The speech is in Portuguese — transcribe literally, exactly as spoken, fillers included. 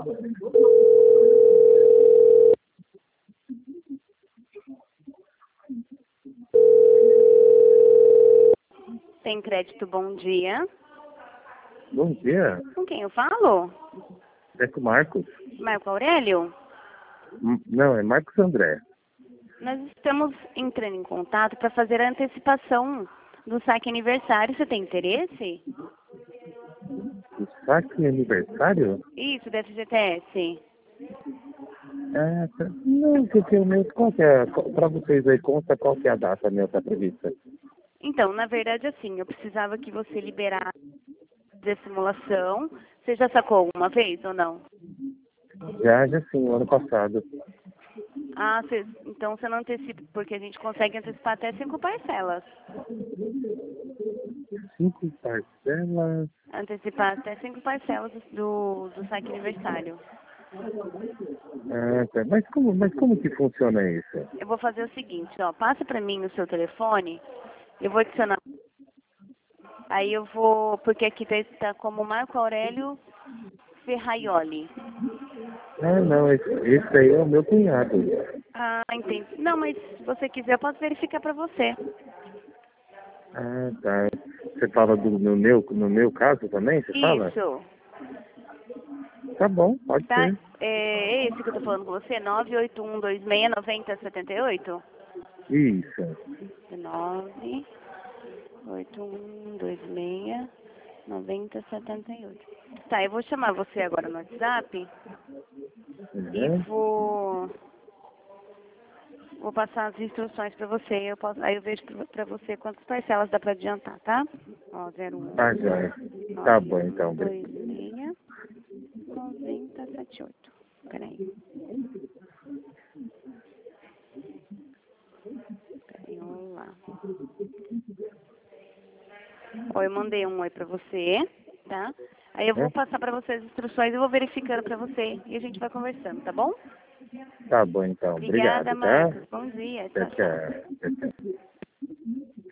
Tem crédito, bom dia. Bom dia, Com quem eu falo? é com o Marcos. Marco Aurélio? Hum, Não, é Marcos André. Nós estamos entrando em contato para fazer a antecipação do saque aniversário. Você tem interesse? O saque aniversário? Isso, do F G T S. É, tá- não, porque o meu, qual que é, para vocês aí, conta qual que é a data minha tá prevista. Então, na verdade, assim, eu precisava que você liberasse a simulação. Você já sacou alguma vez ou não? Já, já sim, o ano passado. Ah, você, então você não antecipa, porque a gente consegue antecipar até cinco parcelas. Cinco parcelas. Antecipar até cinco parcelas do, do saque aniversário. Ah, tá. Mas como, mas como que funciona isso? Eu vou fazer o seguinte, ó, passa pra mim no seu telefone, eu vou adicionar. Aí eu vou, porque aqui tá, tá como Marco Aurélio Ferraioli. Ah, não, esse, esse aí é o meu cunhado. Ah, entendi. Não, mas se você quiser, eu posso verificar pra você. Ah, tá. Você fala do, no, meu, no meu caso também, você fala? Isso, Tá bom, pode tá? ser. É esse que eu tô falando com você, nove oito um dois seis nove zero sete oito? Isso. nove oito um dois seis nove zero sete oito. Tá, eu vou chamar você agora no WhatsApp e Uhum. vou, vou passar as instruções pra você. Eu posso, aí eu vejo pra, pra você quantas parcelas dá pra adiantar, tá? Ó, zero um Tá, joia. Tá bom, então. dois seis nove zero sete oito. Peraí. Peraí, vamos lá. Ó, eu mandei um oi pra você, tá? Aí eu vou É? passar pra você as instruções, eu vou verificando pra você e a gente vai conversando, tá bom? Tá bom, então. Obrigada, Obrigado, tá? Marcos. Bom dia. Tchau, Tchau, tchau. tchau. Tchau, tchau.